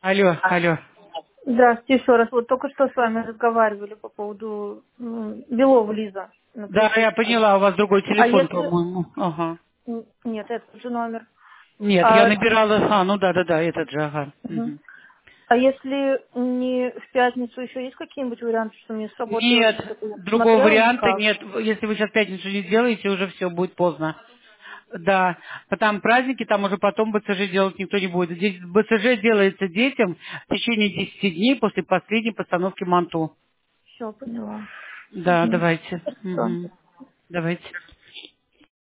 Алло, алло. Здравствуйте еще раз. Вот только что с вами разговаривали по поводу Белова Лиза на Да, я производство. поняла, у вас другой А телефон, если... по-моему. Ага. Нет, этот же номер. Нет, я А, набирала... ну да, этот же, ага. мгм. Мгм. А если не в пятницу еще есть какие-нибудь варианты, что мне сработало Нет, что-то? Я другого смотрела варианта никак. нет. Если вы сейчас пятницу не сделаете, уже все будет поздно. Да, там праздники, там уже потом БЦЖ делать никто не будет. Здесь БЦЖ делается детям в течение 10 дней после последней постановки МАНТУ. Все, поняла. Да, Мгм. давайте. Хорошо. Мгм. Давайте.